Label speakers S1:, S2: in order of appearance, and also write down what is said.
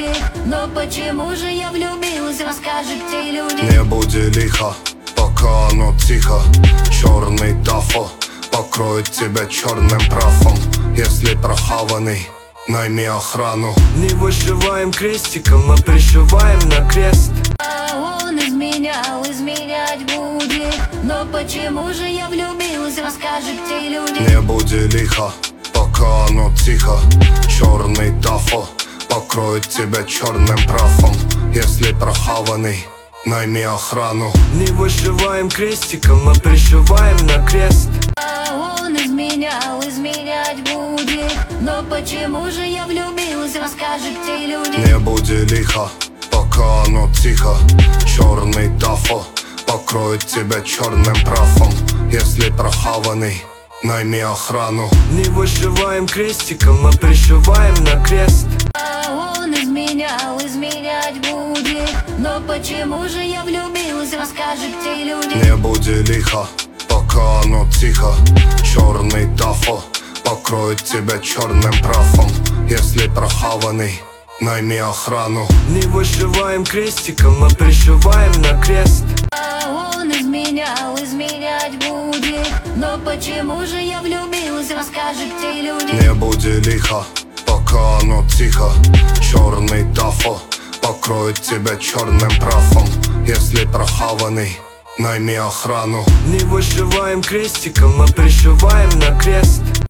S1: будет. Но почему же я влюбилась, расскажите люди.
S2: Не буди лихо, пока оно тихо. Черный дафо покроет тебя черным прахом. Если прохаванный, найми охрану.
S3: Не вышиваем крестиком, а пришиваем на крест.
S1: А он изменял, изменять будет. Но почему же я влюбилась, расскажите люди.
S2: Не буди лихо, пока оно тихо. Черный дафо покроет тебя черным прахом. Если прохаванный, найми охрану.
S3: Не вышиваем крестиком, а пришиваем на крест.
S1: А он изменял, изменять будет. Но почему же я влюбилась, расскажите люди.
S2: Не буди лихо, пока оно тихо. Черный дафо покроет тебя черным прахом. Если прохаванный, найми охрану.
S3: Не вышиваем крестиком, а пришиваем на крест.
S1: А он изменял, изменять будет. Но почему же я влюбилась, расскажите люди.
S2: Не буди лихо, пока оно тихо. Черный дафо покроет тебя черным прахом. Если прохаванный, найми охрану.
S3: Не вышиваем крестиком, а пришиваем на крест.
S1: А он изменял, изменять будет. Но почему же я влюбилась, расскажите люди.
S2: Не буди лихо, пока оно тихо. Черный дафо покроет тебя черным прахом. Если прохаванный, найми охрану.
S3: Не вышиваем крестиком, а пришиваем на крест.